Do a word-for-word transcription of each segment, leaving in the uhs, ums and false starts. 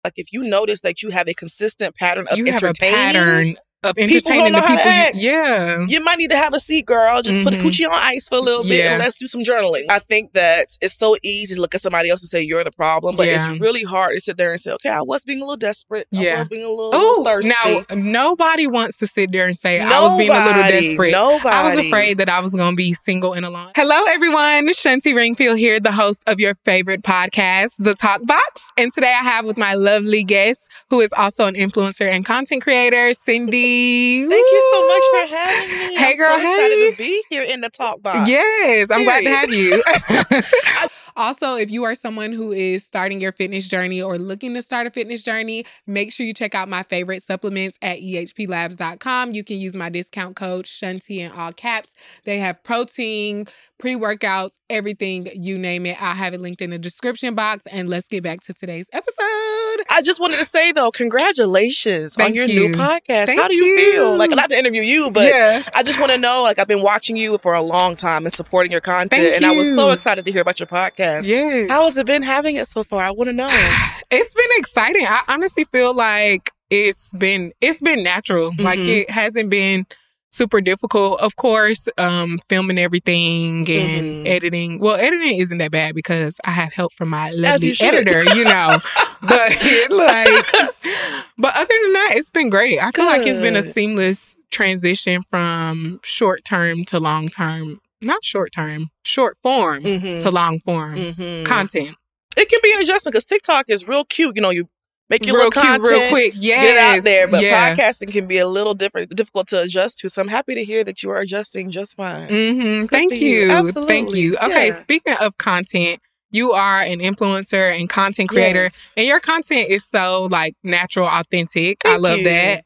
Like, if you notice that you have a consistent pattern of you have entertaining, a pattern of people entertaining don't know the how to people. act. You, yeah. You might need to have a seat, girl. Just put a Mhm. coochie on ice for a little bit Yeah. and let's do some journaling. I think that it's so easy to look at somebody else and say you're the problem, but Yeah. it's really hard to sit there and say, okay, I was being a little desperate. Yeah. I was being a little, Oh, little thirsty. now nobody wants to sit there and say I was being a little Nobody, desperate. Nobody. I was afraid that I was going to be single and alone. Hello, everyone. Shanti Ringfield here, the host of your favorite podcast, The Talk Box. And today I have with my lovely guest, who is also an influencer and content creator, Cindy. Thank you so much for having me. Hey, I'm girl, so excited hey. to be here in the Talk Box. Yes, I'm glad to Period. have you. Also, if you are someone who is starting your fitness journey or looking to start a fitness journey, make sure you check out my favorite supplements at E H P labs dot com. You can use my discount code Shanti in all caps. They have protein, pre-workouts, everything, you name it. I'll have it linked in the description box. And let's get back to today's episode. I just wanted to say, though, congratulations Thank on your you. new podcast. Thank How do you, you. feel? Like, not to interview you, but Yeah. I just want to know, like, I've been watching you for a long time and supporting your content. Thank and I was so you. excited to hear about your podcast. Yes. How has it been having it so far? I want to know. It's been exciting. I honestly feel like it's been it's been natural. Mhm. Like it hasn't been super difficult. Of course, um, filming everything and Mhm. editing. Well, editing isn't that bad because I have help from my As lovely you should. editor, you know. But like, but other than that, it's been great. I feel like it's been a Good. seamless transition from short term to long term. Not short term, short form Mhm. to long form Mhm. content. It can be an adjustment because TikTok is real cute. You know, you make your Real little cute, content, real quick. Yes. get it out there. But yeah. podcasting can be a little different, difficult to adjust to. So I'm happy to hear that you are adjusting just fine. Mm-hmm. It's good Thank for you. you. Absolutely. Thank you. Okay, Yeah. speaking of content, you are an influencer and content creator, Yes. and your content is so like natural, authentic. I Thank love you. that.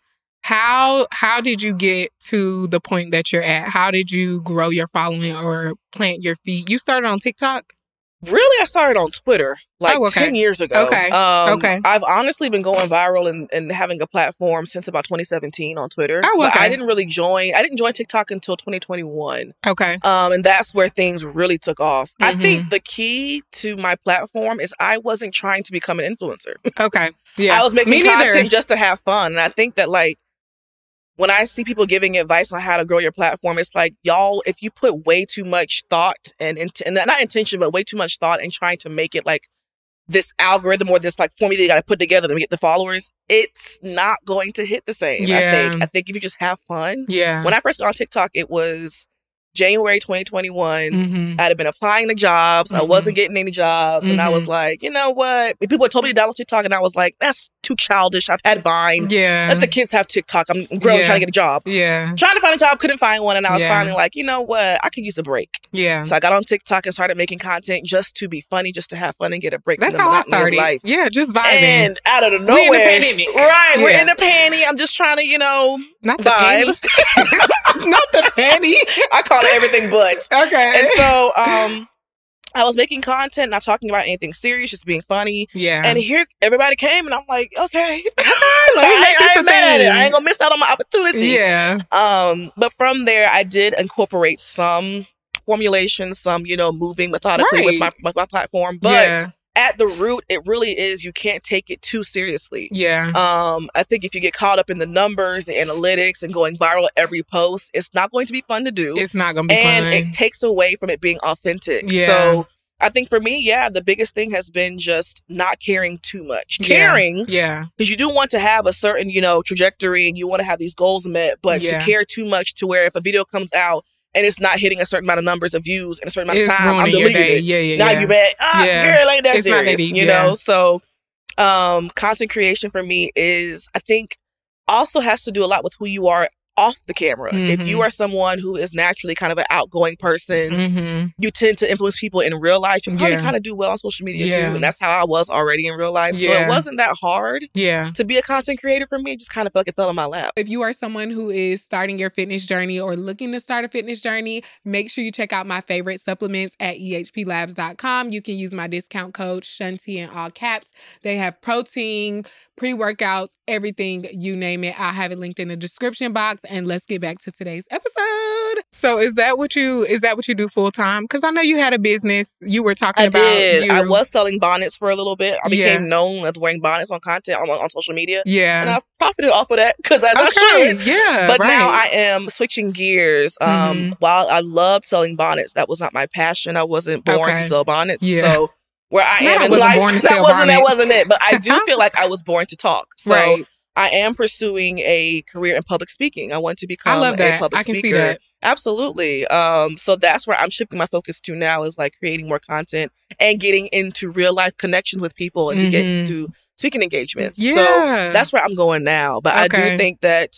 How how did you get to the point that you're at? How did you grow your following or plant your feet? You started on TikTok? Really, I started on Twitter like Oh, okay. ten years ago. Okay. Um, Okay. I've honestly been going viral and, and having a platform since about twenty seventeen on Twitter. Oh, But okay. I didn't really join. I didn't join TikTok until twenty twenty-one. Okay. Um, and that's where things really took off. I Mhm. think the key to my platform is I wasn't trying to become an influencer. Okay. Yeah. I was making Me neither. content just to have fun. And I think that, like, when I see people giving advice on how to grow your platform, it's like, y'all, if you put way too much thought and, int- and not intention, but way too much thought in trying to make it like this algorithm or this like formula you got to put together to get the followers, it's not going to hit the same. I Yeah. think. I think if you just have fun. Yeah. When I first got on TikTok, it was January twenty twenty-one. Mm-hmm. I had been applying to jobs. I Mhm. wasn't getting any jobs. And I was Mhm. like, you know what? People had told me to download TikTok, and I was like, that's too childish. I've had Vine. Yeah. Let the kids have TikTok. I'm growing, Yeah. trying to get a job. Yeah. Trying to find a job, couldn't find one. And I was Yeah. finally like, you know what? I could use a break. Yeah. So I got on TikTok and started making content just to be funny, just to have fun and get a break. That's from the how I monotony of started. life. Yeah, just vibing. And out of the We nowhere. in the pandemic. Right. We're Yeah. in the panty. I'm just trying to, you know, Not the vibe. panty. Not the panty. I call it everything but. Okay. And so um, I was making content, not talking about anything serious, just being funny. yeah. And here, everybody came, and I'm like, okay. Let me I, make ain't- this I a ain't mad at it. thing. I ain't gonna miss out on my opportunity. yeah. Um, but from there, I did incorporate some formulation, some, you know, moving methodically with my Right. with my platform. But yeah. at the root, it really is you can't take it too seriously. Yeah. Um, I think if you get caught up in the numbers, the analytics, and going viral every post, it's not going to be fun to do. It's not gonna be and fun. it takes away from it being authentic. Yeah. So I think for me, yeah, the biggest thing has been just not caring too much. Yeah. Caring, yeah. because you do want to have a certain, you know, trajectory and you want to have these goals met, but Yeah. to care too much to where if a video comes out and it's not hitting a certain amount of numbers of views in a certain amount It's of time, I'm ruining your deleting day. it. Yeah, yeah, Now yeah. you mad. Ah, Yeah. girl, ain't that It's not that serious. deep, you yeah. know? So um content creation for me is, I think, also has to do a lot with who you are off the camera. If Mhm. you are someone who is naturally kind of an outgoing person, Mm-hmm. you tend to influence people in real life. You probably Yeah. kind of do well on social media Yeah. too. And that's how I was already in real life. So Yeah. it wasn't that hard Yeah. to be a content creator for me. It just kind of felt like it fell in my lap. If you are someone who is starting your fitness journey or looking to start a fitness journey, make sure you check out my favorite supplements at E H P labs dot com. You can use my discount code Shanti in all caps. They have protein, pre-workouts, everything, you name it. I'll have it linked in the description box. And let's get back to today's episode. So is that what you is that what you do full time? Because I know you had a business. You were talking I about. did. You... I was selling bonnets for a little bit. I became Yeah. known as wearing bonnets on content on, on social media. Yeah. And I've profited off of that because as okay. I should. Yeah. But right. now I am switching gears. Um, Mhm. While I loved selling bonnets, that was not my passion. I wasn't born Okay. to sell bonnets. Yeah. So where I No, am I in wasn't life, born to that sell wasn't that bonnets. wasn't it. But I do feel like I was born to talk. So Right. I am pursuing a career in public speaking. I want to become I love that. a public I can speaker. see that. Absolutely. Um, so that's where I'm shifting my focus to now is like creating more content and getting into real life connections with people and to get Mhm. into speaking engagements. Yeah. So that's where I'm going now. But I Okay. do think that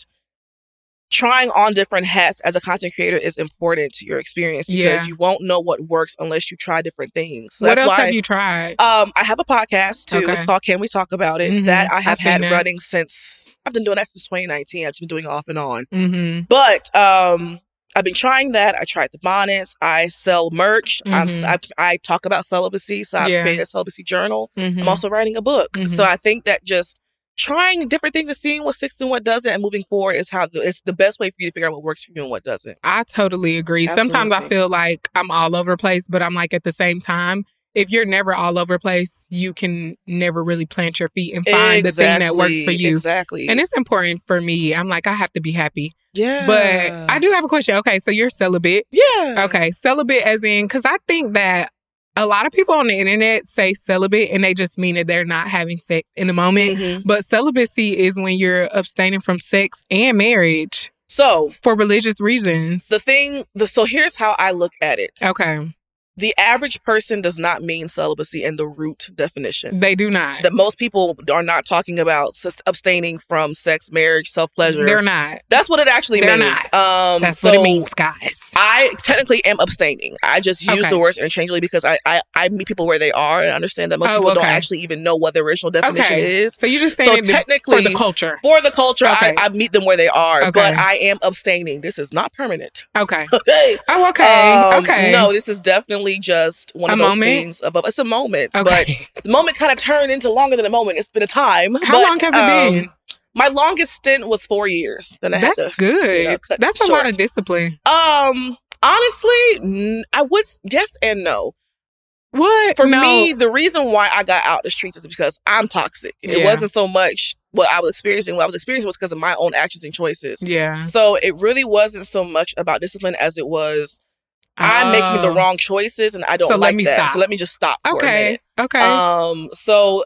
trying on different hats as a content creator is important to your experience because Yeah. you won't know what works unless you try different things. So What that's else why have you tried? um, I have a podcast too. Okay. It's called Can We Talk About It? Mhm. That I have I've seen had that. running since I've been doing that since twenty nineteen. I've been doing it off and on. Mm-hmm. But um, I've been trying that. I tried the bonnets. I sell merch. I'm, Mhm. I, I talk about celibacy. So I've Yeah. created a celibacy journal. Mm-hmm. I'm also writing a book. Mhm. So I think that just trying different things and seeing what sticks and what doesn't and moving forward is how the, it's the best way for you to figure out what works for you and what doesn't. I totally agree. Sometimes I Absolutely. feel like I'm all over the place, but I'm like at the same time, if you're never all over the place, you can never really plant your feet and find the thing that works for you. Exactly. And it's important for me. I'm like, I have to be happy. yeah. But I do have a question. Okay, so you're celibate. Yeah. Okay, celibate as in, because I think that a lot of people on the internet say celibate and they just mean that they're not having sex in the moment. Mhm. But celibacy is when you're abstaining from sex and marriage So for religious reasons. the thing, the, so here's how I look at it. Okay. The average person does not mean celibacy in the root definition. They do not. That most people are not talking about sus- abstaining from sex, marriage, self-pleasure. They're not. That's what it actually They're means. not. Um, That's so what it means, guys. I technically am abstaining. I just use Okay. the words interchangeably because I, I, I meet people where they are and understand that most Oh, people don't okay. actually even know what the original definition Okay. is. So you're just So saying it technically, for the culture. for the culture, Okay. I, I meet them where they are, Okay. but I am abstaining. This is not permanent. Okay. Okay. Oh, okay. Um, okay. No, this is definitely just one A of those moment? things. Above, it's a moment, Okay. but the moment kind of turned into longer than a moment. It's been a time. How but, long has it um, been? My longest stint was four years. Then I That's had to. good. you know, cut That's a short. lot of discipline. Um, honestly, n- I would s- yes and no. What? For No. me, the reason why I got out the streets is because I'm toxic. It Yeah. wasn't so much what I was experiencing. What I was experiencing was because of my own actions and choices. Yeah. So it really wasn't so much about discipline as it was I'm making the Oh. wrong choices and I don't So let like me that. stop. So let me just stop for a Okay. minute. Okay. Um, so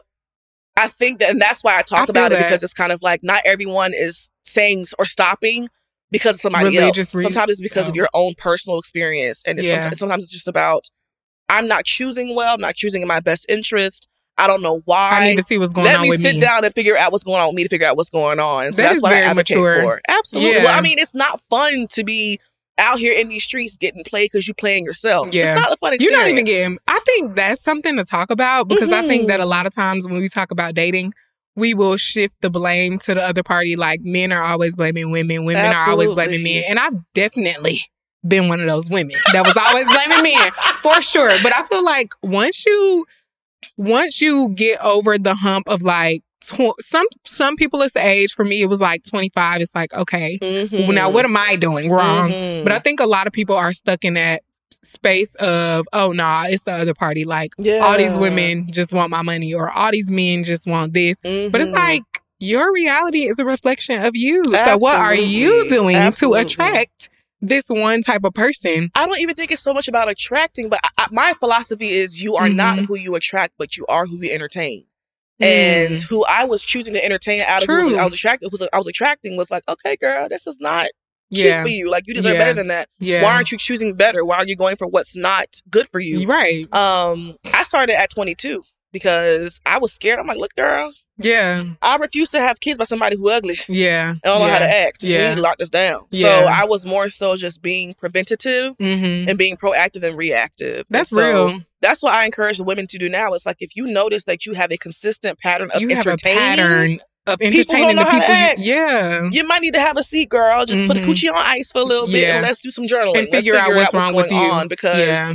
I think that, and that's why I talk I feel about it that. because it's kind of like not everyone is saying or stopping because of somebody Religious else. re- Sometimes it's because oh. of your own personal experience, and it's Yeah. some- sometimes it's just about I'm not choosing well. I'm not choosing in my best interest. I don't know why. I need to see what's going Let on me with sit me. down and figure out what's going on with me to figure out what's going on. So That that's is what I very advocate mature. for. Absolutely. Yeah. Well, I mean, it's not fun to be out here in these streets getting played because you playing yourself. Yeah. It's not a fun You're experience. not even getting. I think that's something to talk about because I think Mhm. that a lot of times when we talk about dating, we will shift the blame to the other party. Like men are always blaming women, women are always blaming Absolutely. men, and I've definitely been one of those women that was always blaming men for sure. But I feel like once you once you get over the hump of like tw- some some people it's the age. For me, it was like twenty-five. It's like okay, Mhm. now what am I doing wrong? Mhm. But I think a lot of people are stuck in that space of, oh, nah, it's the other party. Like, yeah. all these women just want my money or all these men just want this. But it's Mhm. like, your reality is a reflection of you. So what are you Absolutely. doing Absolutely. to attract this one type of person? I don't even think it's so much about attracting, but I, I, my philosophy is you are not Mhm. who you attract, but you are who you entertain. Mm. And who I was choosing to entertain out of who True. I was attracting, who I was attracting was like, okay, girl, this is not Yeah. cute for you. Like you deserve Yeah. better than that. Yeah. Why aren't you choosing better? Why are you going for what's not good for you? You're right. Um, I started at twenty-two because I was scared. I'm like, look, girl, Yeah. I refuse to have kids by somebody who ugly. Yeah. I don't know yeah. how to act. Yeah. We need to lock this down. Yeah. So I was more so just being preventative Mm-hmm. and being proactive and reactive. That's And so real. That's what I encourage the women to do now. It's like if you notice that you have a consistent pattern of You have a entertaining, pattern of People entertaining don't know the how to people. act. You, yeah. you might need to have a seat, girl. Just put a Mhm. coochie on ice for a little bit Yeah. and let's do some journaling. And figure let's out what's wrong going with you. on because Yeah.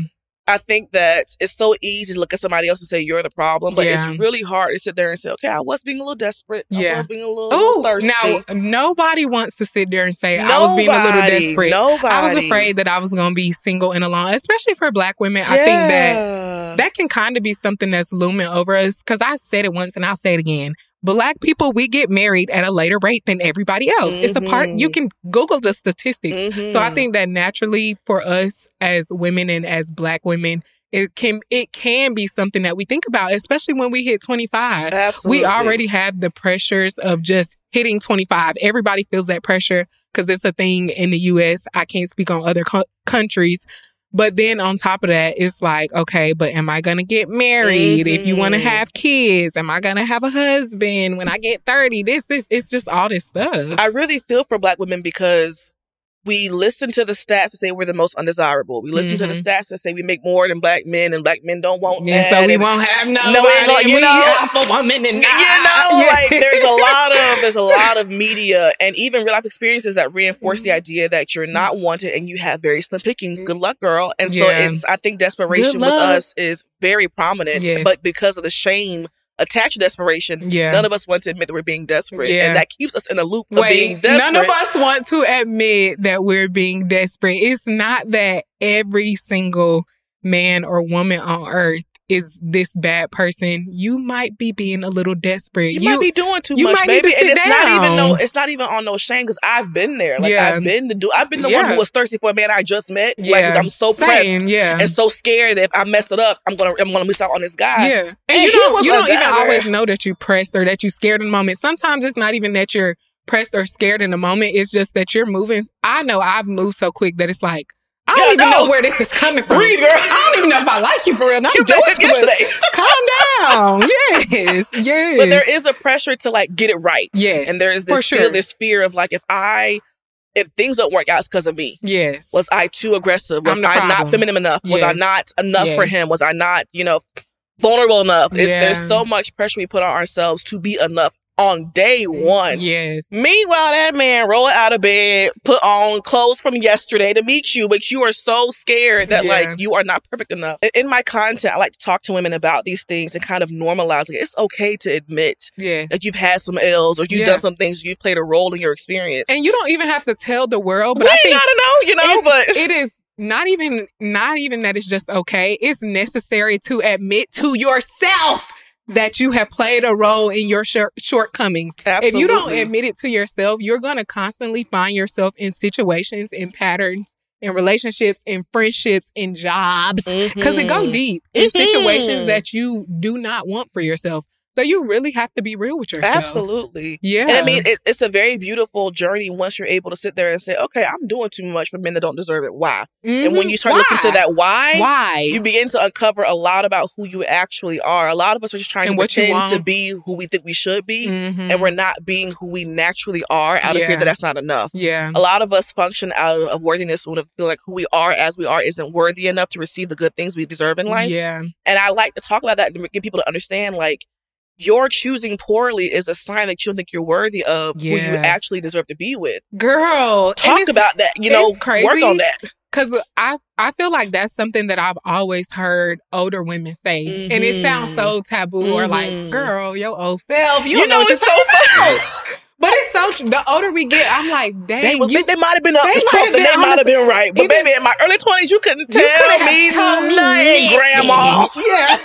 I think that it's so easy to look at somebody else and say you're the problem, but Yeah. it's really hard to sit there and say, okay, I was being a little desperate. Yeah. I was being a little, Ooh, little thirsty. now, nobody wants to sit there and say, I was being a little Nobody, desperate. Nobody. I was afraid that I was going to be single and alone, especially for Black women. Yeah. I think that that can kind of be something that's looming over us, because I said it once and I'll say it again. Black people, we get married at a later rate than everybody else. Mm-hmm. It's a part, you can Google the statistics. Mm-hmm. So I think that naturally for us as women and as Black women, it can it can be something that we think about, especially when we hit twenty-five. Absolutely. We already have the pressures of just hitting twenty-five. Everybody feels that pressure because it's a thing in the U S. I can't speak on other co- countries. But then on top of that, it's like, okay, but am I going to get married? Mm-hmm. If you want to have kids, am I going to have a husband when I get thirty? This, this, it's just all this stuff. I really feel for Black women because we listen to the stats to say we're the most undesirable. We listen mm-hmm. to the stats to say we make more than Black men and Black men don't want yeah, that. So we and won't have nobody. No, we gonna, you we know, alpha woman and not. You know, yeah. like there's a lot of there's a lot of media and even real life experiences that reinforce mm-hmm. the idea that you're not wanted and you have very slim pickings. Good luck, girl. And so yeah. it's I think desperation with us is very prominent, yes. but because of the shame attached to desperation, yeah. none of us want to admit that we're being desperate. Yeah. And that keeps us in a loop of Wait, being desperate. None of us want to admit that we're being desperate. It's not that every single man or woman on earth is this bad person. You might be being a little desperate. You, you might be doing too you much, might baby. Need to and sit it's down. not even no it's not even on no shame because I've been there. Like yeah. I've been the do I've been the yeah. one who was thirsty for a man I just met. Yeah. Like because I'm so Same, pressed yeah. and so scared that if I mess it up, I'm gonna I'm gonna miss out on this guy. Yeah. And, and you don't you don't even guy. always know that you pressed or that you scared in the moment. Sometimes it's not even that you're pressed or scared in the moment. It's just that you're moving. I know I've moved so quick that it's like I don't yeah, even no. know where this is coming from. Breathe, girl. I don't even know if I like you for real. No, you I'm just yesterday. Calm down. Yes, yes. But there is a pressure to like get it right. Yes, and there is this for sure. fear, this fear of like if I, if things don't work out, it's because of me. Yes. Was I too aggressive? Was I problem. not feminine enough? Yes. Was I not enough yes. for him? Was I not, you know, vulnerable enough? It's, yeah. There's so much pressure we put on ourselves to be enough on day one. Yes. Meanwhile, that man roll out of bed, put on clothes from yesterday to meet you, but you are so scared that yeah. like you are not perfect enough. In my content, I like to talk to women about these things and kind of normalize it. It's okay to admit yes. that you've had some ills or you've yeah. done some things, you've played a role in your experience. And you don't even have to tell the world, but we I think gotta know, you know, but it is not even not even that it's just okay. It's necessary to admit to yourself that you have played a role in your short- shortcomings. Absolutely. If you don't admit it to yourself, you're going to constantly find yourself in situations, in patterns, in relationships, in friendships, in jobs, because mm-hmm. it go deep in mm-hmm. situations that you do not want for yourself. So you really have to be real with yourself. Absolutely. Yeah. And I mean, it, it's a very beautiful journey once you're able to sit there and say, okay, I'm doing too much for men that don't deserve it. Why? Mm-hmm. And when you start why? looking to that why, why, you begin to uncover a lot about who you actually are. A lot of us are just trying and to pretend to be who we think we should be. Mm-hmm. And we're not being who we naturally are out yeah. of fear that that's not enough. Yeah. A lot of us function out of, of worthiness when we feel like who we are as we are isn't worthy enough to receive the good things we deserve in life. Yeah. And I like to talk about that to get people to understand, like, your choosing poorly is a sign that you don't think you're worthy of yeah. who you actually deserve to be with. Girl, talk about that. You know, crazy work on that. Because I, I feel like that's something that I've always heard older women say. Mm-hmm. And it sounds so taboo mm-hmm. or like, girl, your old self. You, you don't know, know it's so funny. But it's so, the older we get, I'm like, dang. They, you, they might have been up to something. They might have been right. But even, baby, in my early twenties, you couldn't tell you me nothing, Grandma. Yeah.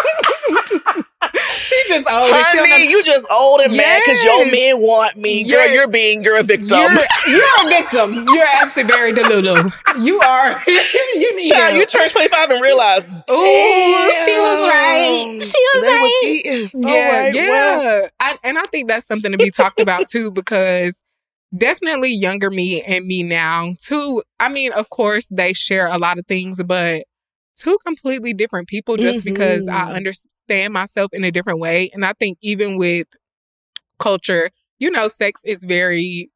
She just old. Honey, you just old and yes. mad because your men want me. Girl, you're, you're being, you're a victim. You're, you're a victim. You're actually very delulu. You are. You need Child, help. you turn twenty-five and realize, ooh, she was right. She was they right. Was yeah, right, yeah. well. I, and I think that's something to be talked about too, because definitely younger me and me now, too. I mean, of course, they share a lot of things, but two completely different people just mm-hmm. because I understand myself in a different way. And I think even with culture, you know, sex is very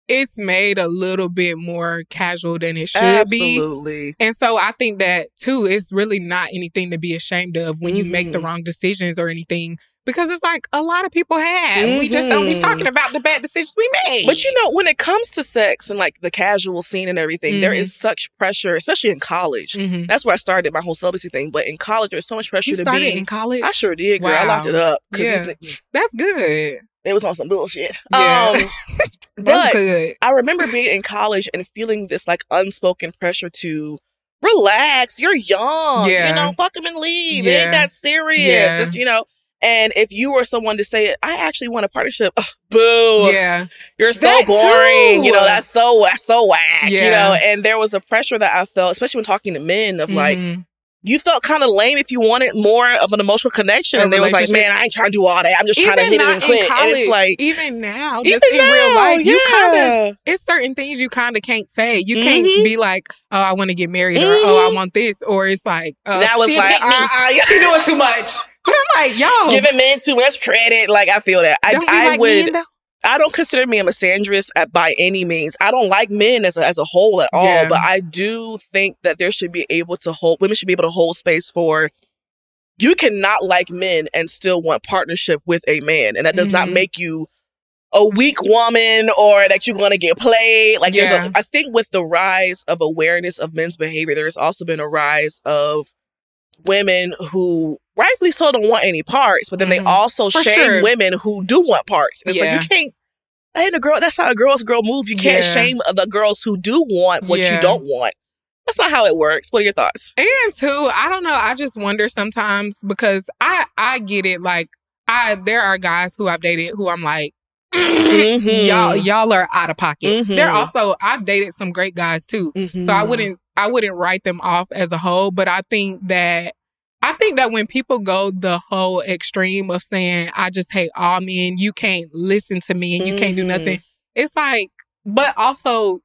it's made a little bit more casual than it should Absolutely. be. Absolutely. And so I think that, too, it's really not anything to be ashamed of when mm-hmm. you make the wrong decisions or anything. Because it's like a lot of people have. Mm-hmm. We just don't be talking about the bad decisions we made. But you know, when it comes to sex and like the casual scene and everything, mm-hmm. there is such pressure, especially in college. Mm-hmm. That's where I started my whole celibacy thing. But in college, there's so much pressure you to started be. in college? I sure did, girl. Wow. I locked it up. Yeah. That's good. It was on some bullshit. Yeah. Um, That's but good. I remember being in college and feeling this like unspoken pressure to relax. You're young. Yeah. You know, fuck them and leave. Yeah. It ain't that serious. Yeah. It's, you know. And if you were someone to say, I actually want a partnership, oh, boo. Yeah. You're so that boring. Too. You know, that's so that's so whack. Yeah. You know, and there was a pressure that I felt, especially when talking to men, of mm-hmm. like, you felt kind of lame if you wanted more of an emotional connection. A and they was like, man, I ain't trying to do all that. I'm just even trying to hit it and quit. College, and it's like, even now, even just in now, real life, yeah. you kind of, it's certain things you kind of can't say. You can't mm-hmm. be like, oh, I want to get married mm-hmm. or, oh, I want this. Or it's like, uh, that was she like, uh, uh, yeah. she doing too much. But I'm like, yo. Giving men too much credit. Like, I feel that. I, don't I like would. Men, though? I don't consider me a misandrist at, by any means. I don't like men as a, as a whole at all. Yeah. But I do think that there should be able to hold, women should be able to hold space for, you cannot like men and still want partnership with a man. And that does mm-hmm. not make you a weak woman or that you're going to get played. Like, yeah. there's a, I think with the rise of awareness of men's behavior, there's also been a rise of women who rightfully so don't want any parts, but then mm-hmm. they also For shame sure. women who do want parts. And it's yeah. like, you can't, that ain't a girl, that's not a girl's girl move. You can't yeah. shame the girls who do want what yeah. you don't want. That's not how it works. What are your thoughts? And too, I don't know. I just wonder sometimes because I, I get it. Like, I there are guys who I've dated who I'm like, mm-hmm. y'all y'all are out of pocket. Mm-hmm. There also I've dated some great guys too, mm-hmm. so I wouldn't I wouldn't write them off as a whole. But I think that I think that when people go the whole extreme of saying I just hate all men, you can't listen to me and you mm-hmm. can't do nothing. It's like, but also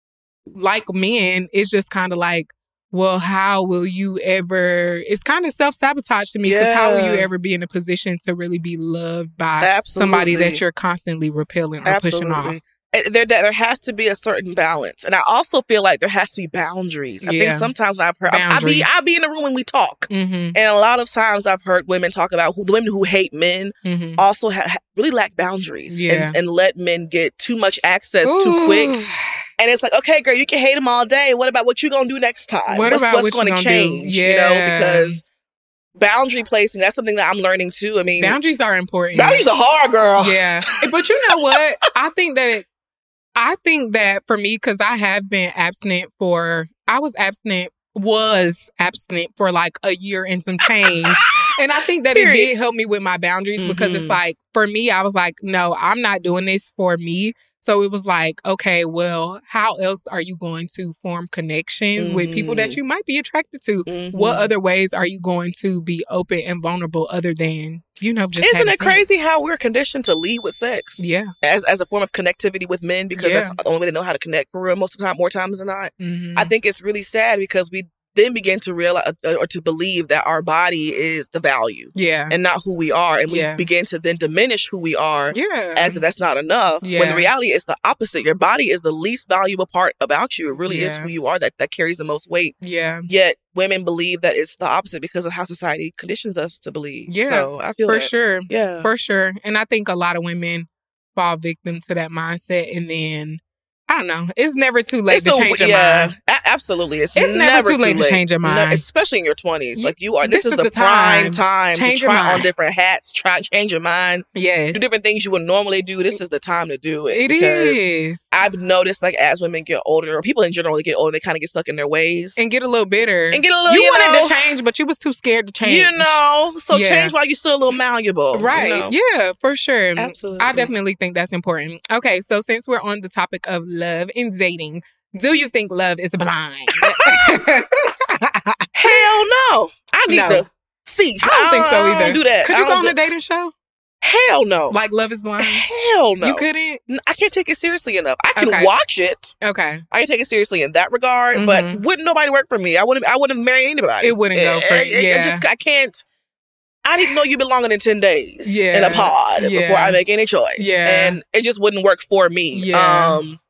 like men, it's just kind of like, well, how will you ever, it's kind of self-sabotage to me because yeah. how will you ever be in a position to really be loved by Absolutely. somebody that you're constantly repelling or Absolutely. pushing off? There, there has to be a certain balance. And I also feel like there has to be boundaries. I yeah. think sometimes when I've heard, I, I be I be in the room when we talk. Mm-hmm. And a lot of times I've heard women talk about who the women who hate men mm-hmm. also ha- really lack boundaries yeah. and, and let men get too much access Ooh. too quick. And it's like, okay, girl, you can hate them all day. What about what you gonna do next time? What what's about what's what going to change? Yeah. You know, because boundary placing, that's something that I'm learning too. I mean, boundaries are important. Boundaries are hard, girl. Yeah. But you know what? I think that it, I think that for me, because I have been abstinent for, I was abstinent, was abstinent for like a year and some change. And I think that Period. It did help me with my boundaries mm-hmm. because it's like, for me, I was like, no, I'm not doing this for me. So it was like, okay, well, how else are you going to form connections mm-hmm. with people that you might be attracted to? Mm-hmm. What other ways are you going to be open and vulnerable other than, you know, just Isn't it sex? Crazy how we're conditioned to lead with sex? Yeah. As as a form of connectivity with men because yeah. that's the only way they know how to connect for real most of the time, more times than not. Mm-hmm. I think it's really sad because we then begin to realize or to believe that our body is the value yeah. and not who we are. And we yeah. begin to then diminish who we are yeah. as if that's not enough. Yeah. When the reality is the opposite. Your body is the least valuable part about you. It really yeah. is who you are that, that carries the most weight. Yeah. Yet women believe that it's the opposite because of how society conditions us to believe. Yeah. So I feel For that. sure. Yeah. For sure. And I think a lot of women fall victim to that mindset and then I don't know. It's never too late it's to a, change your yeah, mind. A- absolutely. It's, it's never, never too too late, late to change your mind. No, especially in your twenties. Like you are, this, this, is is the, the prime time, time change to try your mind. on different hats, try change your mind. Yes. Do different things you would normally do. This is the time to do it. It because is. I've noticed like as women get older, or people in general they get older, they kind of get stuck in their ways. And get a little bitter. And get a little, you, you wanted know, to change, but you was too scared to change. You know, so yeah. change while you're still a little malleable. Right. You know? Yeah, for sure. Absolutely. I definitely think that's important. Okay, so since we're on the topic of love and dating, do you think love is blind? Hell no. I need no. to see. I don't think so either. I don't do that. Could you go on a dating show? Hell no. Like Love is Blind? Hell no. You couldn't? I can't take it seriously enough. I can okay. watch it. Okay. I can take it seriously in that regard, mm-hmm. but wouldn't nobody work for me. I wouldn't I wouldn't marry anybody. It wouldn't go for you. Yeah. I just I can't I didn't know you been longer than ten days yeah. in a pod yeah. before I make any choice. Yeah. And it just wouldn't work for me. Yeah. Um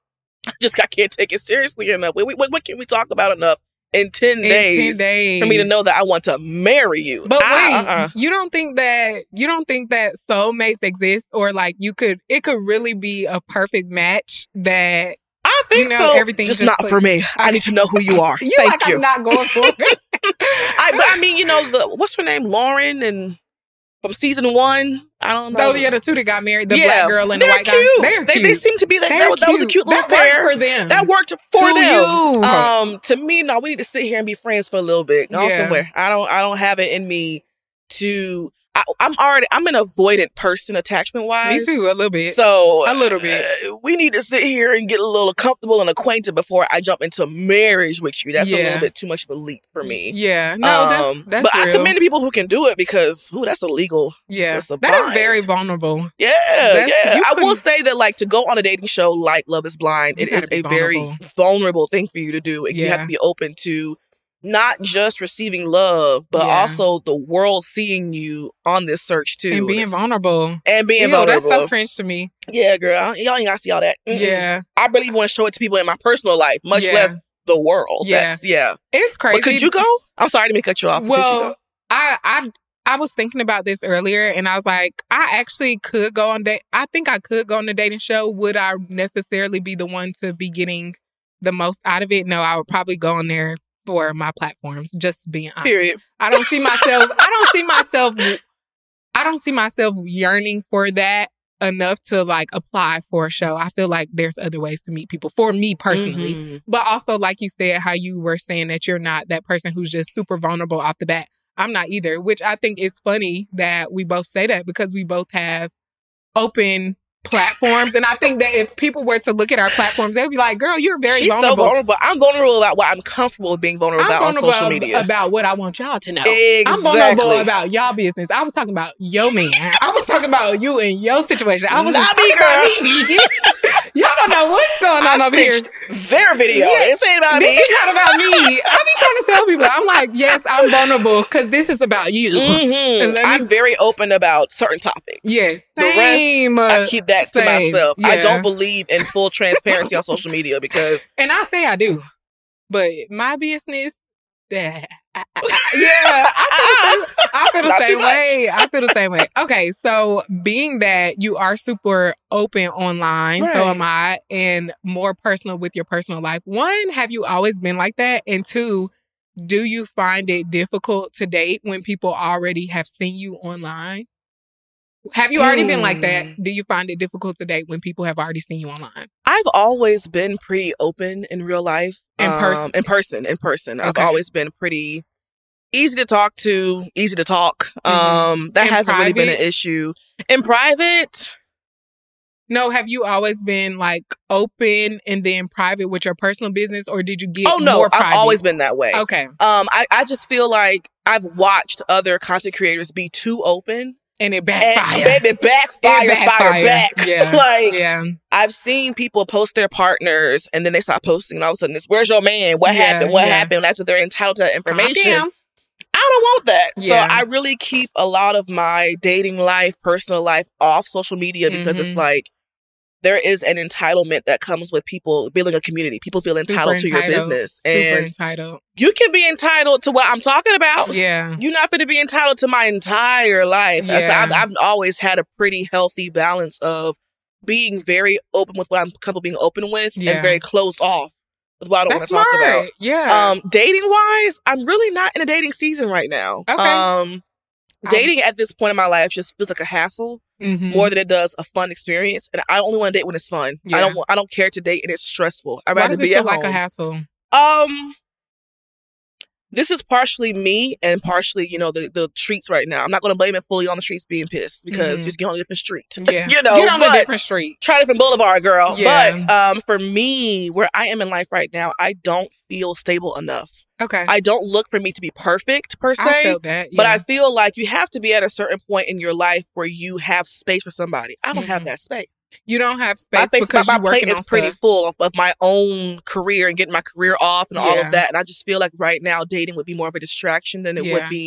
I just I can't take it seriously enough. What, what, what can we talk about enough in ten In days, ten days for me to know that I want to marry you? But I, wait, uh-uh. you don't think that you don't think that soulmates exist, or like you could it could really be a perfect match that I think you know, so. everything just, just not click- for me. I need to know who you are. you Thank like you. I'm not going for it. I, but I mean, you know, the what's her name, Lauren, and from season one. I don't know. Oh yeah, the two that got married, the Yeah, black girl and the they're white cute. guy. They're They, cute. they seem to be like They're that, was- that was a cute little that pair. worked for them. That worked for To them. you. Um, to me, no, we need to sit here and be friends for a little bit. Go Yeah. somewhere. I don't. I don't have it in me to. I, I'm already. I'm an avoidant person, attachment wise. Me too, a little bit. So A little bit. uh, we need to sit here and get a little comfortable and acquainted before I jump into marriage with you. That's a Yeah. little bit too much of a leap for me. Yeah, no, that's Um, that's but real. I commend the people who can do it because, ooh, that's illegal. yeah, that's a that is bind. very vulnerable. Yeah, That's- yeah. you I will couldn't- say that, like, to go on a dating show like Love is Blind, You it is gotta a be very vulnerable. vulnerable thing for you to do. And you have Yeah. to be open to not just receiving love, but Yeah. also the world seeing you on this search too. And being vulnerable. and being Ew, vulnerable. that's so cringe to me. Yeah, girl. Y'all ain't gotta see all that. Mm-mm. Yeah, I really want to show it to people in my personal life, much Yeah. less the world. Yeah. That's, yeah. it's crazy. But could you go? I'm sorry to cut you off. but could you Well, go? I I I was thinking about this earlier, and I was like, I actually could go on date. I think I could go on a dating show. Would I necessarily be the one to be getting the most out of it? No, I would probably go on there for my platforms. Just being honest, Period. I don't see myself. I don't see myself. I don't see myself yearning for that enough to like apply for a show. I feel like there's other ways to meet people for me personally. Mhm. But also, like you said, how you were saying that you're not that person who's just super vulnerable off the bat. I'm not either, which I think is funny that we both say that because we both have open platforms. And I think that if people were to look at our platforms, they'd be like, girl, you're very She's vulnerable. so vulnerable. I'm vulnerable about what I'm comfortable with being vulnerable I'm about vulnerable on social media. about what I want y'all to know. Exactly. I'm vulnerable about y'all business. I was talking about your man. I was talking about you and your situation. I was Not talking me, about me. Y'all don't know what's going on I over here. stitched their video. Yeah. This ain't about This me. is not about me. I be trying to tell people. I'm like, yes, I'm vulnerable because this is about you. Mhm. And let me- I'm very open about certain topics. Yes. The Same. rest, I uh, keep that to same. myself. I Yeah. don't believe in full transparency on social media because And I say I do. But my business, that I, I, I- yeah, I feel the same, I feel the Not too same much. way. I feel the same way. Okay, so being that you are super open online, so Right. am I, and more personal with your personal life. One, have you always been like that? And two, do you find it difficult to date when people already have seen you online? Have you already been like that? Hmm. Do you find it difficult to date when people have already seen you online? I've always been pretty open in real life. In person? Um, in person. In person. I've Okay. always been pretty easy to talk to, easy to talk. Mhm. Um, that In hasn't really been an private? issue. In private, No, have you always been like open and then private with your personal business, or did you get oh no, more I've private? always been that way. Okay. Um, I, I just feel like I've watched other content creators be too open. And it And backfired. baby, backfire, It fire backfired. back. Yeah. like, Yeah. I've seen people post their partners and then they stop posting. And all of a sudden, it's where's your man? What Yeah, happened? What yeah. happened? That's what they're entitled to that information. Calm down. I don't want that. Yeah. So I really keep a lot of my dating life, personal life off social media because it's Mhm. like there is an entitlement that comes with people building a community. People feel entitled Super to your entitled. business. Super And entitled. you can be entitled to what I'm talking about. Yeah. You're not going to be entitled to my entire life. So Yeah. I've, I've always had a pretty healthy balance of being very open with what I'm comfortable being open with Yeah. and very closed off with what I don't want That's to talk smart. about. Yeah. Um, dating wise, I'm really not in a dating season right now. Okay. Um, I'm- dating at this point in my life just feels like a hassle Mhm. more than it does a fun experience. And I only want to date when it's fun. Yeah. I don't. wa- I don't care to date and it's stressful. I'd Why rather does it be feel at like home. a hassle? Um, this is partially me and partially, you know, the, the streets right now. I'm not going to blame it fully on the streets being pissed because Mhm. just get on a different street. Yeah. you know, Get on a but different street. try a different boulevard, girl. Yeah. But um, for me, where I am in life right now, I don't feel stable enough. Okay. I don't look for me to be perfect per se. I felt that. But yeah. I feel like you have to be at a certain point in your life where you have space for somebody. I don't have Mhm. that space. you don't have My space face, because my, you're my plate working is on pretty stuff. full of, of my own career and getting my career off and all Yeah. of that. And I just feel like right now dating would be more of a distraction than it Yeah. would be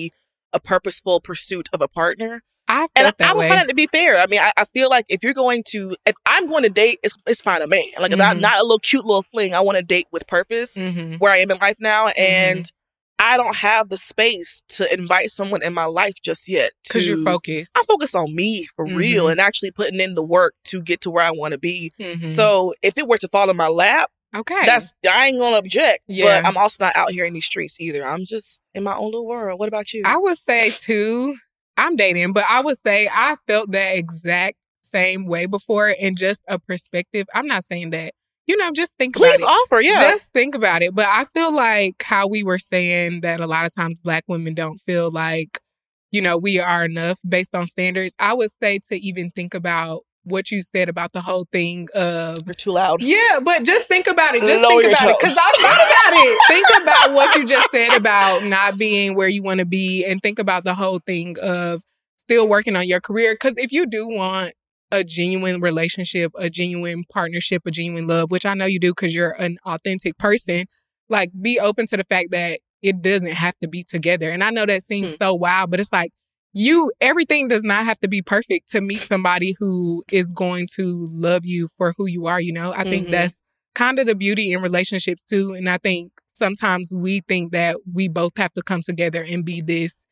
a purposeful pursuit of a partner. I and I, that I don't way. find it to be fair. I mean, I, I feel like if you're going to, if I'm going to date, it's it's fine with me. Like, Mhm. not, not a little cute little fling. I want to date with purpose Mhm. where I am in life now. And Mhm. I don't have the space to invite someone in my life just yet. Because you're to- focused. I'm focused on me for real Mhm. and actually putting in the work to get to where I want to be. Mhm. So if it were to fall in my lap, okay. that's I ain't gonna object. Yeah. But I'm also not out here in these streets either. I'm just in my own little world. What about you? I would say too, I'm dating, but I would say I felt that exact same way before, and just a perspective. I'm not saying that, you know, just think Please about it. offer, yeah. Just think about it. But I feel like how we were saying that a lot of times Black women don't feel like, you know, we are enough based on standards. I would say to even think about what you said about the whole thing of You're too loud. yeah, but just think about it. Just Lower think your about it. tone. Because I thought about it. Think about what you just said about not being where you want to be, and think about the whole thing of still working on your career. Because if you do want a genuine relationship, a genuine partnership, a genuine love, which I know you do because you're an authentic person, like, be open to the fact that it doesn't have to be together. And I know that seems Hmm. so wild, but it's like, You, everything does not have to be perfect to meet somebody who is going to love you for who you are, you know? I think Mhm. that's kind of the beauty in relationships too. And I think sometimes we think that we both have to come together and be this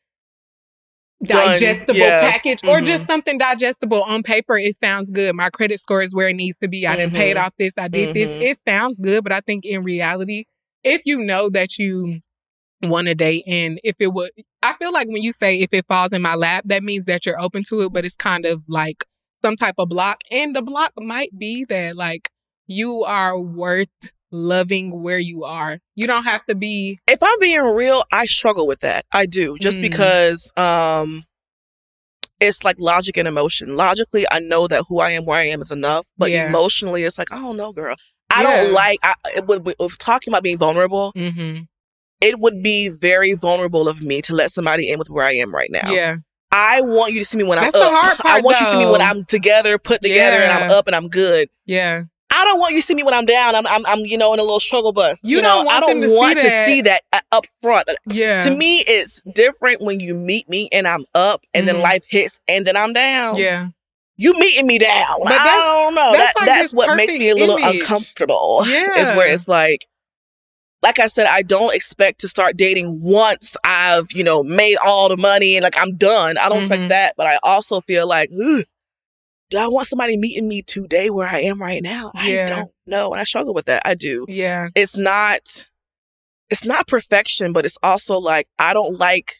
Done. digestible Yeah. package, or Mhm. just something digestible. On paper, it sounds good. My credit score is where it needs to be. I done paid Mhm. off this. I did this. Mhm. It sounds good, but I think in reality, if you know that you want to date, and if it would, I feel like when you say if it falls in my lap, that means that you're open to it, but it's kind of like some type of block. And the block might be that, like, you are worth loving where you are. You don't have to be. If I'm being real, I struggle with that. I do. Just Mm. because um it's like logic and emotion. Logically, I know that who I am, where I am is enough. But Yeah. emotionally, it's like, I don't know, girl. I Yeah. don't like, I, it would, with talking about being vulnerable, Mm-hmm. it would be very vulnerable of me to let somebody in with where I am right now. Yeah. I want you to see me when That's I'm the up. hard I part, want you to see me when though. I'm together, put together, and I'm Yeah. up and I'm good. Yeah. I don't want you to see me when I'm down. I'm, I'm, I'm you know, in a little struggle bus. You You, know, don't want I don't them to see want to that. see that uh, up front. Yeah. To me, it's different when you meet me and I'm up, and Mhm. then life hits, and then I'm down. Yeah. You meeting me down. But I that's- don't know. that's That, like that's this what makes me a little perfect image. uncomfortable. Is Yeah. where it's like, like I said, I don't expect to start dating once I've, you know, made all the money and like I'm done. I don't Mhm. expect that. But I also feel like, ugh, do I want somebody meeting me today where I am right now? Yeah. I don't know. And I struggle with that. I do. Yeah. It's not, it's not perfection, but it's also like, I don't like,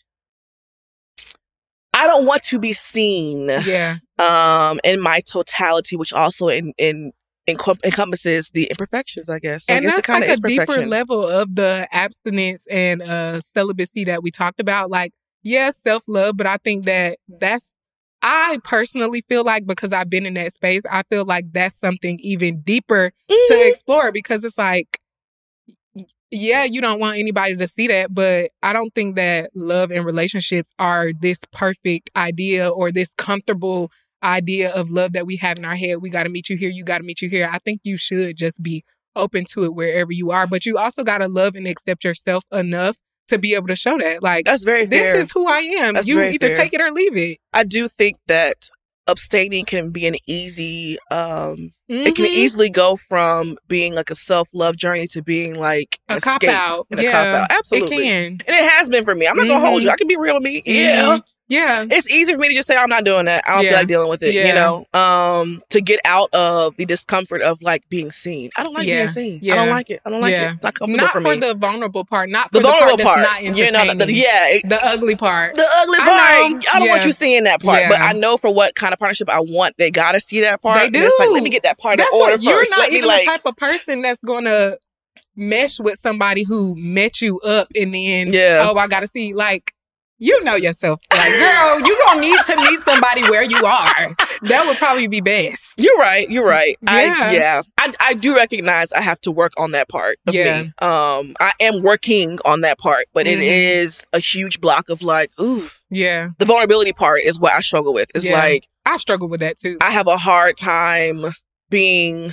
I don't want to be seen Yeah. um, in my totality, which also in, in, encom- encompasses the imperfections, I guess. So I And guess it that's kind like of a is deeper perfection. level of the abstinence and uh celibacy that we talked about. Like, yeah, self-love, but I think that that's, I personally feel like, because I've been in that space, I feel like that's something even deeper Mhm. to explore, because it's like, y- yeah, you don't want anybody to see that, but I don't think that love and relationships are this perfect idea or this comfortable idea of love that we have in our head. We got to meet you here. You got to meet you here. I think you should just be open to it wherever you are, but you also got to love and accept yourself enough to be able to show that. Like, That's very this fair. is who I am. That's You very either fair. take it or leave it. I do think that abstaining can be an easy, um, it can Mhm. easily go from being like a self-love journey to being like a an cop escape out. and a Yeah, cop out. it Absolutely. can. And it has been for me. I'm not going to hold Mhm. you. I can be real with me. Yeah. Mhm. Yeah. It's easy for me to just say, I'm not doing that. I don't Yeah. feel like dealing with it, Yeah. you know, um, to get out of the discomfort of like being seen. I don't like Yeah. being seen. Yeah. I don't like it. I don't like Yeah. it. It's not comfortable Not for for me. the vulnerable part. Not The for the, vulnerable part part, that's not you know, entertaining. the, the- yeah, it- The ugly part. the ugly I part. I, know. don't want Yeah. you seeing that part, but Yeah. I know for what kind of partnership I want, they gotta see that part. They And it's like, do. let me get that part That's in order what, you're first. not Let me even like, the type of person that's gonna mesh with somebody who met you up and then, Yeah. oh, I gotta see, like, you know yourself. Like, girl, you gonna need to meet somebody where you are. That would probably be best. you're right. You're right. Yeah. I, yeah. I, I do recognize I have to work on that part of Yeah. me. Um, I am working on that part, but it Mhm. is a huge block of like, ooh, Yeah. the vulnerability part is what I struggle with. It's Yeah. like, I struggle with that too. I have a hard time being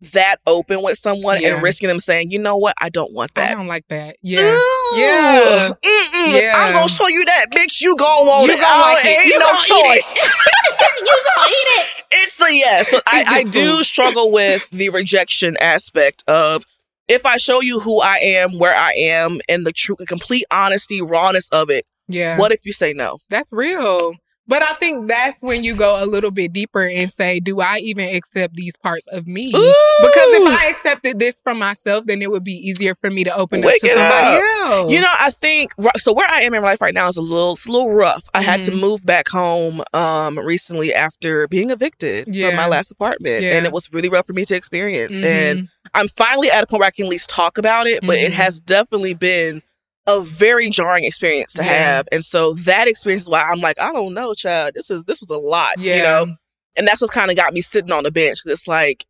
that open with someone Yeah. and risking them saying, you know what, I don't want that. I don't like that. Yeah. Ooh, Yeah. Mm-mm. Yeah. I'm gonna show you that, bitch. You gon' want You it. gonna like Oh, it. ain't You no gonna eat choice. you gonna eat it. It's a yes. So I, Eat I this do food. struggle with the rejection aspect of if I show you who I am, where I am, and the true, complete honesty, rawness of it. Yeah. What if you say no? That's real. But I think that's when you go a little bit deeper and say, do I even accept these parts of me? Ooh. Because if I accepted this from myself, then it would be easier for me to open Wake up to it somebody up. else. You know, I think so. Where I am in my life right now is a little, it's a little rough. I had to Mhm. move back home um recently after being evicted Yeah. from my last apartment, Yeah. and it was really rough for me to experience. Mhm. And I'm finally at a point where I can at least talk about it, but it Mhm. has definitely been a very jarring experience to Yeah. have. And so that experience is why I'm like, I don't know, child. This is this was a lot, Yeah. you know. And that's what's kind of got me sitting on the bench because it's like,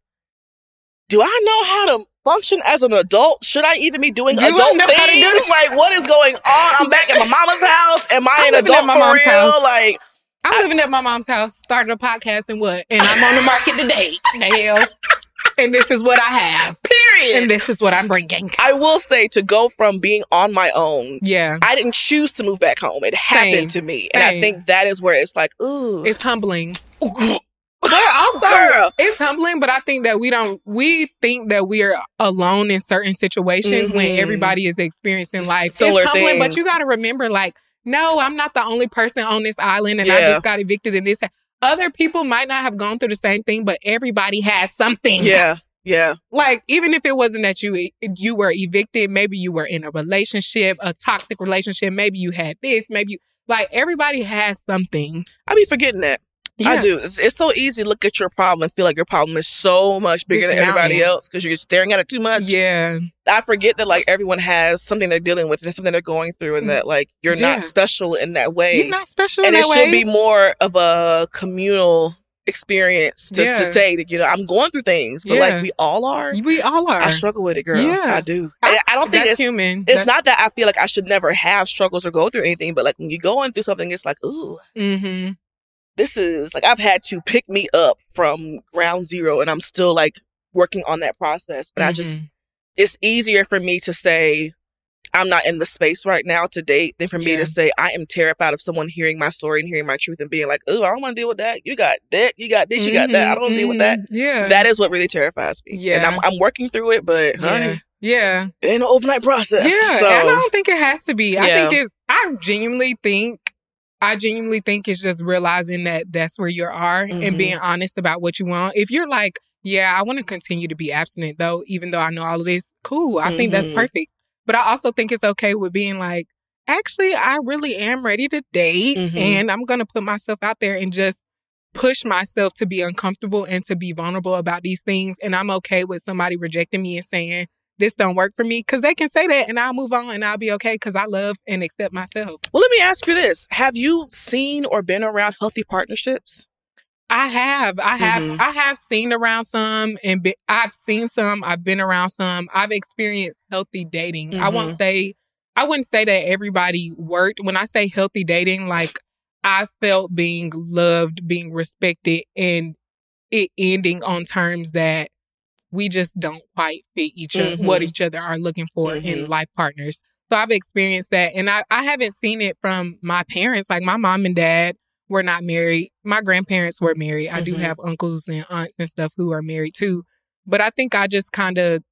do I know how to function as an adult? Should I even be doing You adult wouldn't know things? how to do this. Like, what is going on? I'm back at my mama's house. Am I I'm an living at adult my for mom's real? house. Like, I'm I- living at my mom's house, started a podcast and what? And I'm on the market today. The hell? And this is what I have. period. And this is what I'm bringing. I will say to go from being on my own, Yeah. I didn't choose to move back home. It happened Same. to me. And I Same. think that is where it's like, ooh. It's humbling. Ooh, But also, girl. it's humbling, but I think that we don't, we think that we are alone in certain situations when Mhm. everybody is experiencing life. Similar it's humbling, but things. you got to remember, like, no, I'm not the only person on this island and I Yeah. just got evicted in this. Other people might not have gone through the same thing, but everybody has something. Yeah. Yeah. Like, even if it wasn't that you you were evicted, maybe you were in a relationship, a toxic relationship, maybe you had this, maybe you, like, everybody has something. I be forgetting that. I do. It's, it's so easy to look at your problem and feel like your problem is so much bigger This than everybody mountain. else because you're staring at it too much. Yeah. I forget that like everyone has something they're dealing with and something they're going through, and that like you're Yeah. not special in that way. You're not special and in it that should way. be more of a communal experience to, Yeah. to say that, you know, I'm going through things, but Yeah. like we all are. We all are. I struggle with it, girl. Yeah. I do. I, I don't think That's it's human. it's That- not that I feel like I should never have struggles or go through anything, but like when you're going through something, it's like, ooh, Mhm. this is like I've had to pick me up from ground zero, and I'm still like working on that process. And I just, Mhm. it's easier for me to say I'm not in the space right now to date than for me Yeah. to say I am terrified of someone hearing my story and hearing my truth and being like, oh, I don't want to deal with that. You got that. You got this. You got that. I don't want to deal with that. Mhm. Yeah. That is what really terrifies me. Yeah. And I'm, I'm working through it, but honey, Yeah. it ain't an overnight process. Yeah. So, And I don't think it has to be. I Yeah. think it's, I genuinely think, I genuinely think it's just realizing that that's where you are Mhm. and being honest about what you want. If you're like, yeah, I want to continue to be abstinent though, even though I know all of this, cool. I think that's Mhm. perfect. But I also think it's okay with being like, actually, I really am ready to date Mhm. and I'm going to put myself out there and just push myself to be uncomfortable and to be vulnerable about these things. And I'm okay with somebody rejecting me and saying, this don't work for me, because they can say that and I'll move on and I'll be okay because I love and accept myself. well, let me ask you this. Have you seen or been around healthy partnerships? I have, I have, Mhm. I have seen around some, and be, I've seen some. I've been around some. I've experienced healthy dating. I won't Mhm. say, I wouldn't say that everybody worked. When I say healthy dating, like I felt being loved, being respected, and it ending on terms that we just don't quite fit each other, Mhm. what each other are looking for in Mhm. life partners. So I've experienced that, and I, I haven't seen it from my parents. Like my mom and dad were not married. My grandparents were married. I do Mhm. have uncles and aunts and stuff who are married too. But I think I just kind of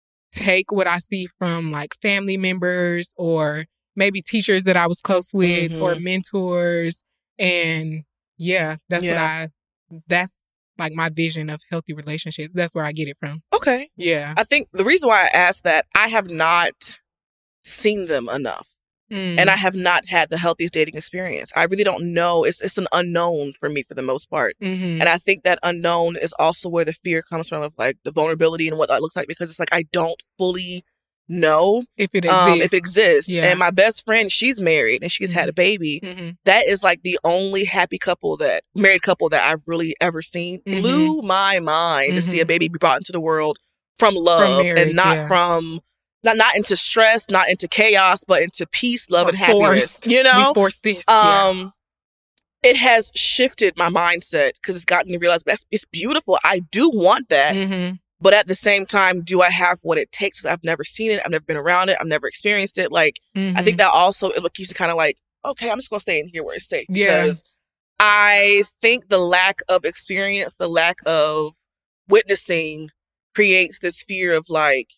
take what I see from like family members or maybe teachers that I was close with or Mhm. mentors. And yeah, that's Yeah. what I, that's like my vision of healthy relationships. That's where I get it from. Okay. Yeah. I think the reason why I asked that, I have not seen them enough. Mm. And I have not had the healthiest dating experience. I really don't know. It's it's an unknown for me for the most part. Mhm. And I think that unknown is also where the fear comes from of like the vulnerability and what that looks like, because it's like I don't fully know if it exists. um, if it exists. Yeah. And my best friend, she's married and she's had a baby. Mhm. That is like the only happy couple that married couple that I've really ever seen. Mhm. Blew my mind to see Mhm. a baby be brought into the world from love marriage, and not yeah. from not not into stress, not into chaos, but into peace, love, Or and happiness. forced. You know, We forced this. yeah. um, it has shifted my mindset because it's gotten me to realize that's it's beautiful. I do want that, Mhm. But at the same time, do I have what it takes? I've never seen it. I've never been around it. I've never experienced it. Like, Mm-hmm. I think that also it keeps you kind of like, okay, I'm just going to stay in here where it's safe. Yeah. Because I think the lack of experience, the lack of witnessing creates this fear of like,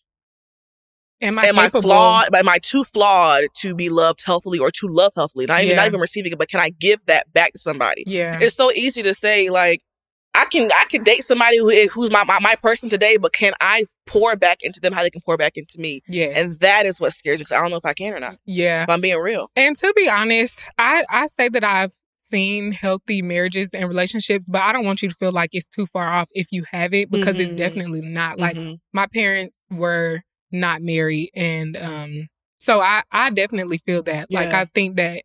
Am I, am I flawed? Am I too flawed to be loved healthily or to love healthily? Not even, Yeah. not even receiving it, but can I give that back to somebody? Yeah. It's so easy to say, like, I can I can date somebody who who's my, my my person today, but can I pour back into them how they can pour back into me? Yes. And that is what scares me, because I don't know if I can or not. Yeah. If I'm being real. And to be honest, I, I say that I've seen healthy marriages and relationships, but I don't want you to feel like it's too far off if you have it, because Mhm. it's definitely not. Like, Mhm. my parents were not married, and um, so I, I definitely feel that. Like, Yeah. I think that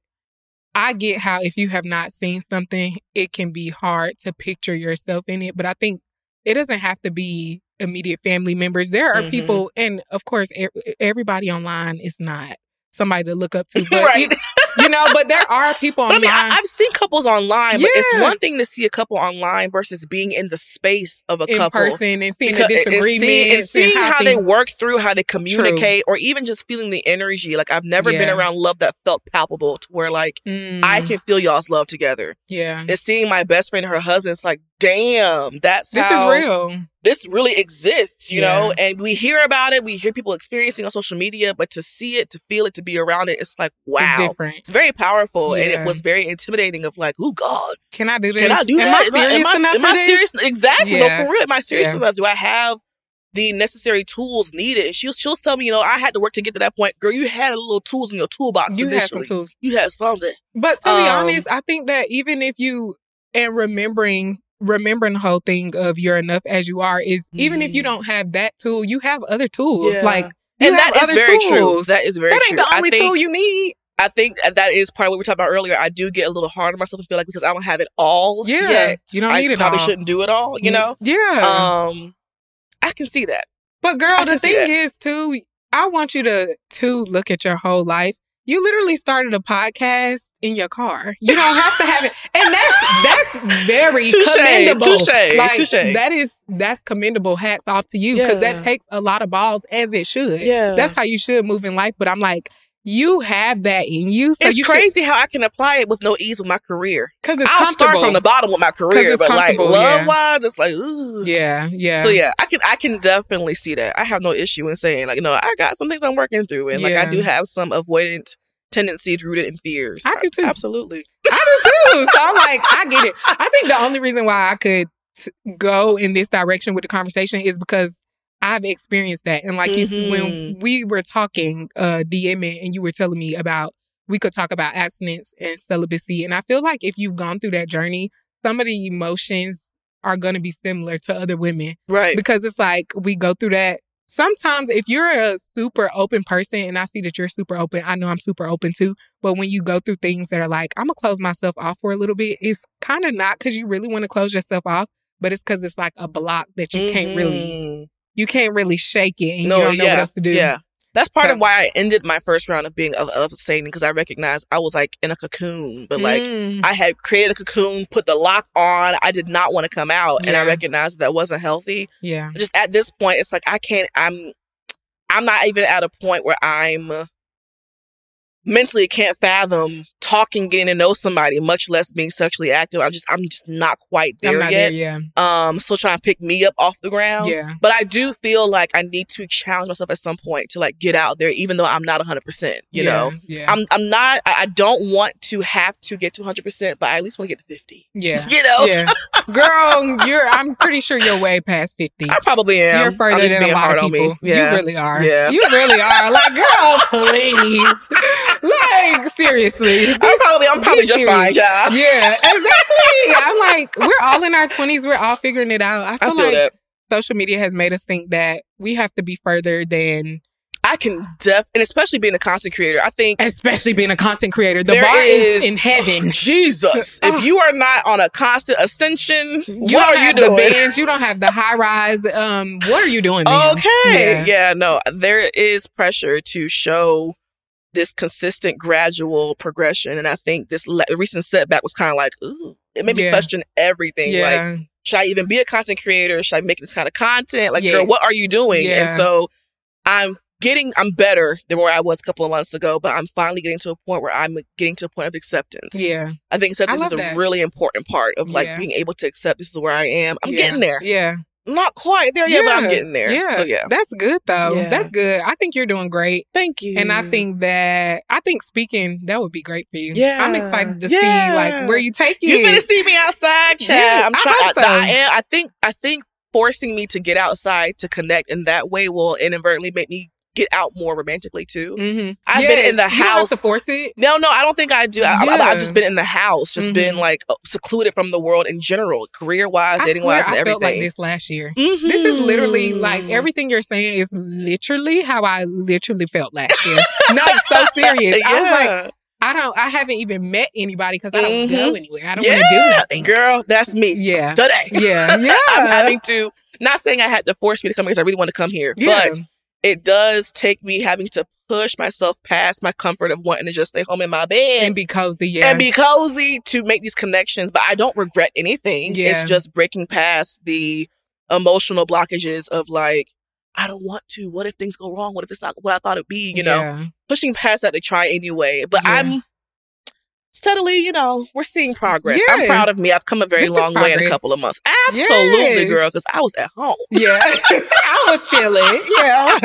I get how if you have not seen something, it can be hard to picture yourself in it, but I think it doesn't have to be immediate family members. There are Mhm. people, and of course, e- everybody online is not somebody to look up to, but Right. it- you know, but there are people But I online. mean, I, I've seen couples online, but it's Yeah. one thing to see a couple online versus being in the space of a in couple. person and seeing Because- the and disagreements seeing, and seeing how, they things- work through, how they communicate, or even just feeling the energy. Like, I've never been Yeah. around love that felt palpable to where, like, Mm, I can feel y'all's love together. yeah. And seeing my best friend and her husband, it's like, damn, that's This how is real. this really exists, you Yeah. know? And we hear about it, we hear people experiencing on social media, but to see it, to feel it, to be around it, it's like, wow. It's different. It's very powerful. And Yeah. it was very intimidating of like, oh God, Can I do this? can I do Am that? I serious am I, enough am for I this? serious? Exactly. Yeah. No, for real. Am I serious Yeah. enough? Do I have the necessary tools needed? And she'll, she'll tell me, you know, I had to work to get to that point. Girl, you had a little tools in your toolbox. You had some initially. tools. You had something. But to be Um, honest, I think that even if you, and remembering remembering the whole thing of you're enough as you are is, even if you Mhm. don't have that tool, you have other tools. Yeah. Like, you And have that is other very true. tools. That is very That true. ain't the only I think, tool you need. I think that is part of what we were talking about earlier. I do get a little hard on myself and feel like because I don't have it all Yeah. yet, You don't I need it probably all. shouldn't do it all, you know? Yeah. Um, I can see that. But girl, I the can see thing that. is too, I want you to to look at your whole life. You literally started a podcast in your car. You don't have to have it, and that's that's very Touche, commendable. touche, Like, touche. that is that's commendable. Hats off to you, because Yeah. that takes a lot of balls, as it should. Yeah. That's how you should move in life. But I'm like, you have that in you, so it's you crazy how I can apply it with no ease with my career. because it's I'll comfortable. start from the bottom with my career, it's but like comfortable, love yeah. wise, it's like ooh. Yeah, yeah. So yeah, I can I can definitely see that. I have no issue in saying like, no, I got some things I'm working through, and like I Yeah. do have some avoidant tendencies rooted in fears. I do too. Absolutely. I do too. So I'm like, I get it. I think the only reason why I could t- go in this direction with the conversation is because I've experienced that. And like you s Mhm. when we were talking, uh, DMing, and you were telling me about, we could talk about abstinence and celibacy. And I feel like if you've gone through that journey, some of the emotions are going to be similar to other women, Right. because it's like we go through that. Sometimes if you're a super open person, and I see that you're super open, I know I'm super open too. But when you go through things that are like, I'm going to close myself off for a little bit, it's kind of not because you really want to close yourself off, but it's because it's like a block that you can't really, Mhm. you can't really shake it, and No, you don't know yeah, what else to do. Yeah. That's part So- of why I ended my first round of being of, of abstaining, because I recognized I was like in a cocoon, but like Mm. I had created a cocoon, put the lock on. I did not want to come out, and I Yeah. recognized that wasn't healthy. Yeah. Just at this point, it's like I can't. I'm. I'm not even at a point where I'm uh, mentally can't fathom talking, getting to know somebody, much less being sexually active. I'm just. I'm just not quite there I'm not yet. there, yeah. Um, still trying to pick me up off the ground. Yeah. But I do feel like I need to challenge myself at some point to like get out there, even though I'm not one hundred percent, you yeah. know? Yeah. I'm I'm not, I I don't want to have to get to one hundred percent, but I at least want to get to fifty. yeah. You know? Yeah. Girl, you're, I'm pretty sure you're way past fifty. I probably am. You're further I'm just than being a lot hard of on people. me. Yeah. You really are. Yeah. You really are. Like, girl, please. Like, seriously. I'm probably, I'm probably be just serious. fine, child. Yeah, exactly. I'm like, we're all in our twenties. We're all figuring it out. I I feel, feel like that. social media has made us think that we have to be further than, I can def, and especially being a content creator, I think especially being a content creator. The There bar is, is- in heaven. Jesus, Oh. if you are not on a constant ascension, You what don't are you have doing? the bands. You don't have the high rise. Um, what are you doing, man? Okay. Yeah. Yeah. no, there is pressure to show this consistent, gradual progression. And I think this le- recent setback was kind of like, ooh, it made me Yeah. question everything. Like, Yeah. should I even be a content creator? Should I make this kind of content? Like, Yes. girl, what are you doing? Yeah. And so I'm getting, I'm better than where I was a couple of months ago, but I'm finally getting to a point where I'm getting to a point of acceptance. Yeah. I think acceptance I is a love that. really important part of like Yeah. being able to accept this is where I am. I'm Yeah. getting there. Yeah. Not quite there yet, but I'm getting there. Yeah. So yeah. That's good though. Yeah. That's good. I think you're doing great. Thank you. And I think that I think speaking, that would be great for you. Yeah. I'm excited to Yeah. see like where you take it. you're gonna see me outside, Chad. Yeah, I'm I trying. hope so. I, I am. I think. I think forcing me to get outside to connect in that way will inadvertently make me get out more romantically too. Mm-hmm. I've Yes. been in the You don't have house. to force it. No, no, I don't think I do. I, Yeah. I, I've just been in the house, just Mhm. been like secluded from the world in general, career wise, I dating swear wise, and I everything. felt like this last year. Mhm. This is literally like everything you're saying is literally how I literally felt last year. No, it's so serious. I was like, Yeah. I don't, I haven't even met anybody because I don't Mhm. go anywhere. I don't Yeah, want to do nothing. girl, that's me Yeah. today. Yeah. Yeah. I'm having to. Not saying I had to force me to come here because I really want to come here, Yeah. but it does take me having to push myself past my comfort of wanting to just stay home in my bed and be cozy. Yeah. and be cozy to make these connections. But I don't regret anything. Yeah. It's just breaking past the emotional blockages of like, I don't want to. What if things go wrong? What if it's not what I thought it'd be? You know, Yeah. pushing past that to try anyway. But Yeah. I'm steadily, you know, we're seeing progress. I'm Yeah. proud of me. I've come a very This is long way in a progress. couple of months. Absolutely, Yes. girl, because I was at home. Yeah. I was chilling. Yeah.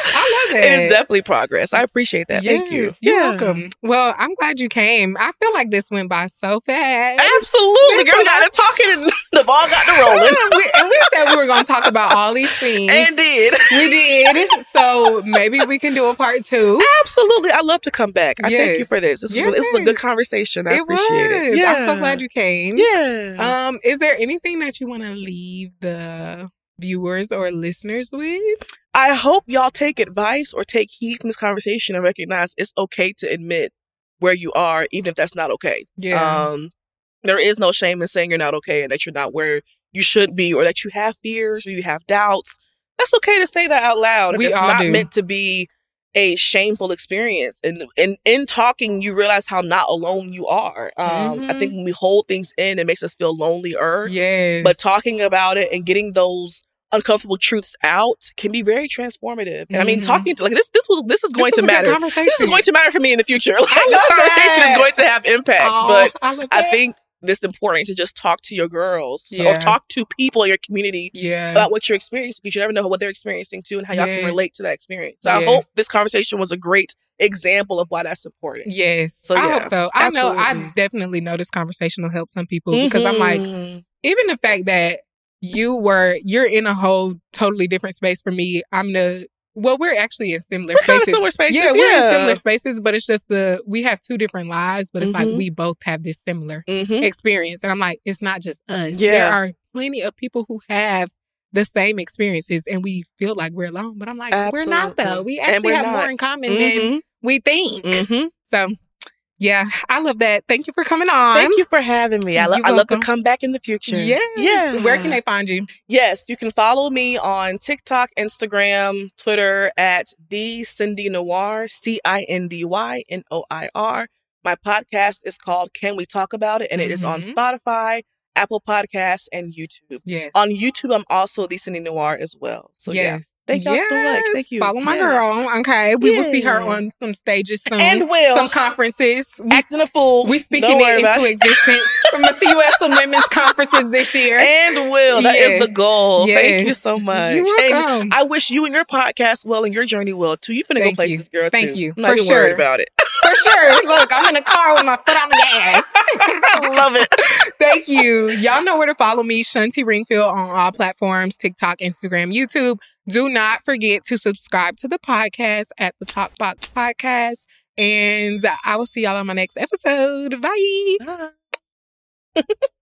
I love it. It is definitely progress. I appreciate that. Thank you. Yes, You're Yeah. welcome. Well, I'm glad you came. I feel like this went by so fast. Absolutely, This girl. We is- got to talking and the ball got to rolling. we, and we said we were going to talk about all these things. And did. we did. So maybe we can do a part two. Absolutely. I love to come back. I thank you Yes. for this. This, is, really- this is a Yes. good conversation. I it appreciate was. it. Yeah. I'm so glad you came. Yeah. Um, is there anything that you want to leave the viewers or listeners with? I hope y'all take advice or take heed from this conversation and recognize it's okay to admit where you are, even if that's not okay. Yeah. Um, there is no shame in saying you're not okay and that you're not where you should be or that you have fears or you have doubts. That's okay to say that out loud. If We it's all not do. meant to be a shameful experience. And in, in talking, you realize how not alone you are. Um, I Mhm. think when we hold things in, it makes us feel lonelier. Yes. But talking about it and getting those uncomfortable truths out can be very transformative. And I mean, Mhm. talking to like this, this was this is going This to was a good matter. conversation. This is going to matter for me in the future. Like, I this love conversation that. is going to have impact. Aw, but I, love I that. think it's important to just talk to your girls Yeah. or talk to people in your community yeah. about what you're experiencing because you never know what they're experiencing too and how y'all Yes. can relate to that experience. So I Yes. hope this conversation was a great example of why that's important. Yes. So, I yeah, hope so. I know I absolutely. definitely know this conversation will help some people because I'm like, Mhm. even the fact that you were, you're in a whole totally different space for me. I'm the, well, we're actually in similar we're kind of spaces. similar spaces. Yeah, we're in similar spaces, but it's just the, we have two different lives, but it's like Mhm. we both have this similar Mhm. experience. And I'm like, it's not just us. Yeah. There are plenty of people who have the same experiences and we feel like we're alone. But I'm like, we're not though. Absolutely. We And actually we're have not. more in common than Mhm. we think. Mhm. So yeah, I love that. Thank you for coming on. Thank you for having me. I, lo- You're I love to welcome. come back in the future. Yes. Yeah. Where can they find you? Yes, you can follow me on TikTok, Instagram, Twitter at the Cindy Noir, C I N D Y N O I R. My podcast is called Can We Talk About It? And it is on Mhm. Spotify, Apple Podcasts, and YouTube. Yes. On YouTube, I'm also the Cindy Noir as well. So yeah. yes. Thank y'all so much. Yes. Thank you. Follow my Yeah. girl. Okay. We will see her Yeah. on some stages soon. And will. some conferences. We, Acting a fool. we Don't speaking worry it about into existence. I'm gonna see you at some women's conferences this year. And will. That is Yes. the goal. Thank you Yes. so much. You're And welcome. I wish you and your podcast well and your journey well too. You finna Thank go you. places, girl. Thank too. you. I'm not For even sure. worried about it. For sure. Look, I'm in the car with my foot on the gas. I love it. Thank you. Y'all know where to follow me, Shunty Ringfield, on all platforms, TikTok, Instagram, YouTube. Do not forget to subscribe to the podcast at the Talk Box Podcast. And I will see y'all on my next episode. Bye. Bye.